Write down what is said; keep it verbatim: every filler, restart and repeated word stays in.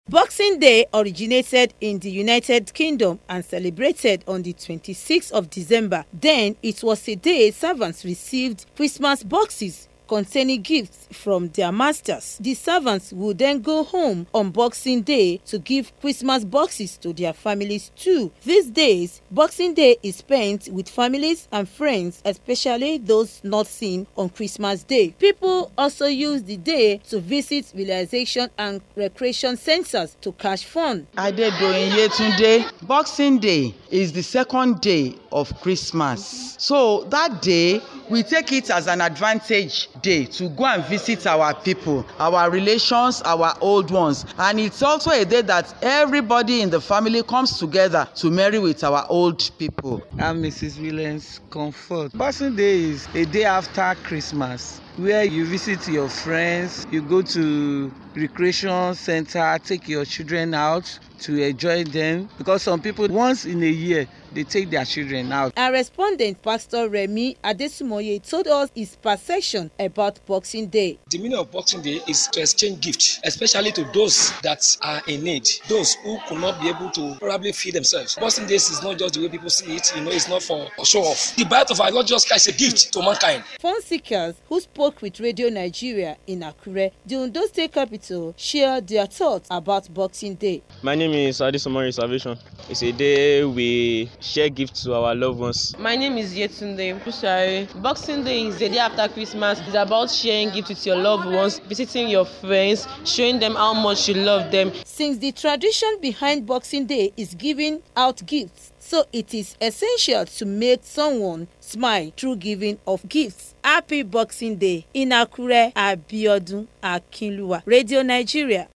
Boxing Day originated in the United Kingdom and celebrated on the twenty-sixth of December. Then it was a day servants received Christmas boxes containing gifts from their masters. The servants would then go home on Boxing Day to give Christmas boxes to their families too. These days, Boxing Day is spent with families and friends, especially those not seen on Christmas Day. People also use the day to visit relaxation and recreation centers to catch fun. Adedoyin Yetunde, Boxing Day is the second day of Christmas. So that day, we take it as an advantage day to go and visit our people, our relations, our old ones. And it's also a day that everybody in the family comes together to marry with our old people. I'm Missus Williams Comfort. Boxing Day is a day after Christmas, where you visit your friends, you go to recreation center, take your children out to enjoy them, because some people once in a year they take their children out. Our respondent, Pastor Remi Adesumoye, told us his perception about Boxing Day. The meaning of Boxing Day is to exchange gifts, especially to those that are in need, those who could not be able to probably feed themselves. Boxing Day is not just the way people see it, you know, it's not for show off. The birth of our Lord Jesus Christ is a gift to mankind. Fun seekers who spoke with Radio Nigeria in Akure, the Ondo State capital, shared their thoughts about Boxing Day. My name is Adesumoye Salvation. It's a day we share gifts to our loved ones. My name is Yetunde Pushari. Boxing Day is the day after Christmas. It's about sharing gifts with your loved ones, visiting your friends, showing them how much you love them. Since the tradition behind Boxing Day is giving out gifts, so it is essential to make someone smile through giving of gifts. Happy Boxing Day. In Akure, Abiodun Akinluwa, Radio Nigeria.